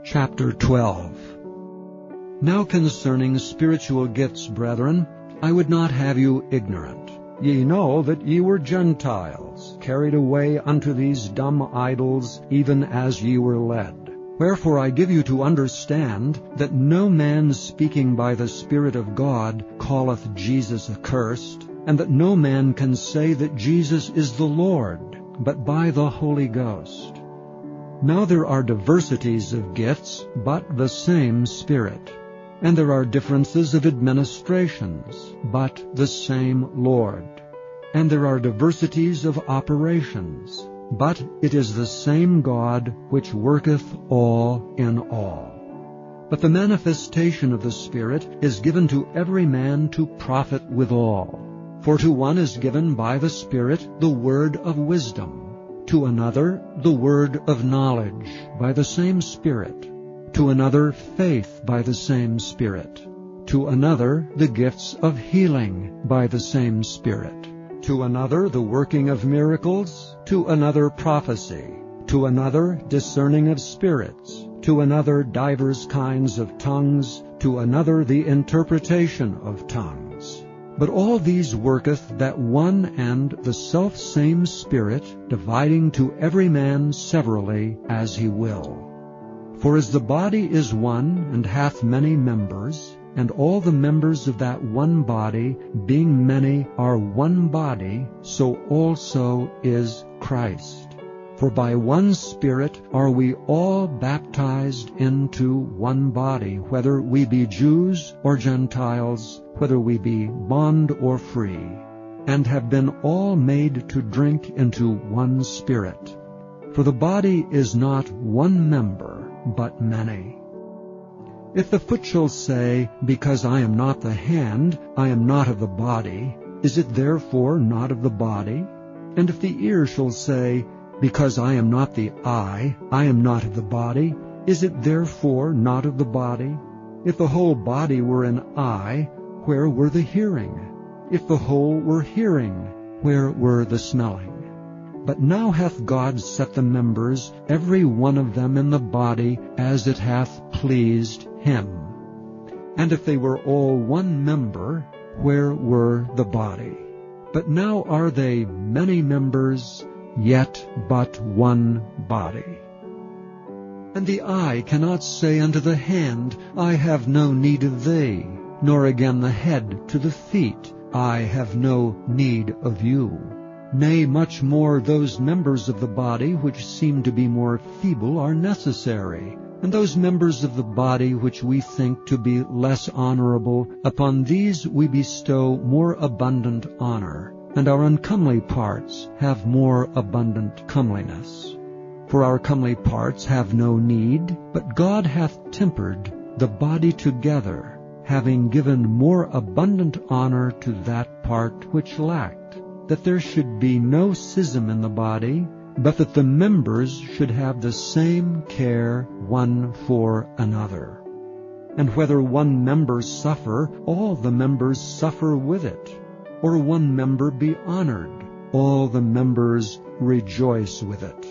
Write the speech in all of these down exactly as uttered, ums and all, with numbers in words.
Chapter twelve. Now concerning spiritual gifts, brethren, I would not have you ignorant. Ye know that ye were Gentiles, carried away unto these dumb idols, even as ye were led. Wherefore I give you to understand that no man speaking by the Spirit of God calleth Jesus accursed, and that no man can say that Jesus is the Lord, but by the Holy Ghost. Now there are diversities of gifts, but the same Spirit. And there are differences of administrations, but the same Lord. And there are diversities of operations, but it is the same God which worketh all in all. But the manifestation of the Spirit is given to every man to profit withal. For to one is given by the Spirit the word of wisdom, to another the word of knowledge by the same Spirit, to another faith by the same Spirit, to another the gifts of healing by the same Spirit, to another the working of miracles, to another prophecy, to another discerning of spirits, to another divers kinds of tongues, to another the interpretation of tongues. But all these worketh that one and the selfsame Spirit, dividing to every man severally as he will. For as the body is one, and hath many members, and all the members of that one body, being many, are one body, so also is Christ. For by one Spirit are we all baptized into one body, whether we be Jews or Gentiles, whether we be bond or free, and have been all made to drink into one Spirit. For the body is not one member, but many. If the foot shall say, Because I am not the hand, I am not of the body, is it therefore not of the body? And if the ear shall say, Because I am not the eye, I am not of the body, is it therefore not of the body? If the whole body were an eye, where were the hearing? If the whole were hearing, where were the smelling? But now hath God set the members, every one of them in the body, as it hath pleased him. And if they were all one member, where were the body? But now are they many members, yet but one body. And the eye cannot say unto the hand, I have no need of thee, nor again the head to the feet, I have no need of you. Nay, much more those members of the body which seem to be more feeble are necessary, and those members of the body which we think to be less honorable, upon these we bestow more abundant honor, and our uncomely parts have more abundant comeliness. For our comely parts have no need, but God hath tempered the body together, having given more abundant honor to that part which lacked, that there should be no schism in the body, but that the members should have the same care one for another. And whether one member suffer, all the members suffer with it, or one member be honored, all the members rejoice with it.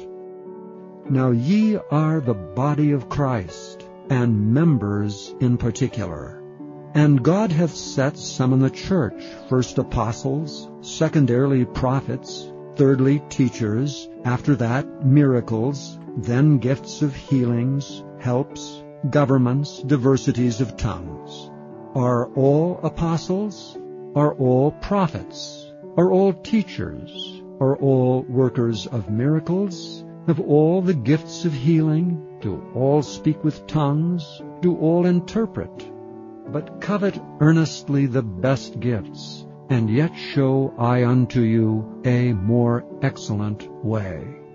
Now ye are the body of Christ, and members in particular. And God hath set some in the church, first apostles, secondarily prophets, thirdly teachers, after that miracles, then gifts of healings, helps, governments, diversities of tongues. Are all apostles? Are all prophets? Are all teachers? Are all workers of miracles? Have all the gifts of healing? Do all speak with tongues? Do all interpret? But covet earnestly the best gifts, and yet show I unto you a more excellent way.